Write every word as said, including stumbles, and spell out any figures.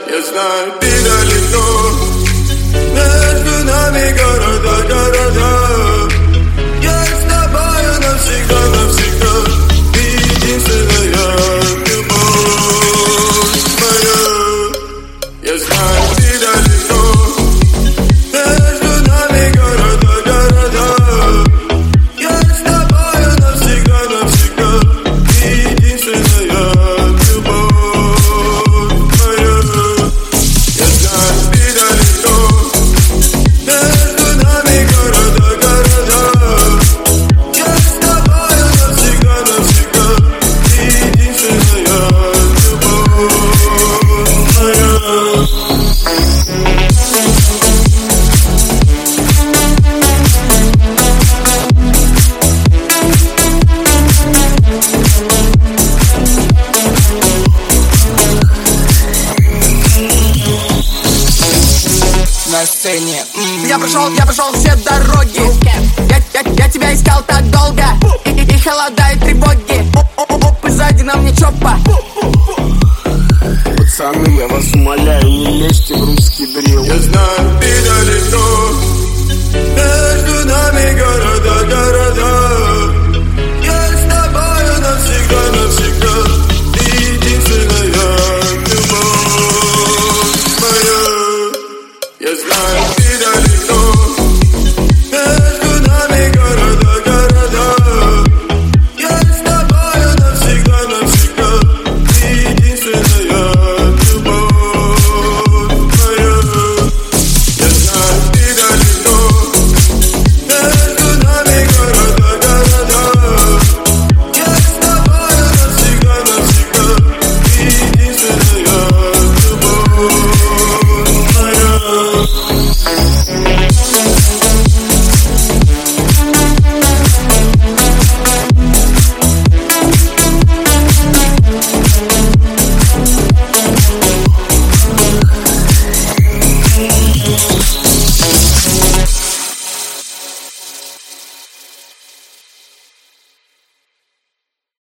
Я знаю, ты далеко, между нами города, города. Я с тобою навсегда, навсегда. Ты единственная любовь моя. Я знаю, ты далеко, между нами города, города. Я с тобою навсегда, навсегда. Ты единственная любовь моя. Я знаю, ты далеко, между нами города, города. Я с тобою навсегда, навсегда. Ты единственная любовь моя. На сцене м-м. Я прошел, я прошел все дороги. Я, я, я тебя искал так долго. И, и, и холода, и тревоги. Оп-оп-оп, и сзади на мне чопа. Пацаны, я вас умоляю, не лезьте в русский дрил. Я знаю, ты далеко, между нами города.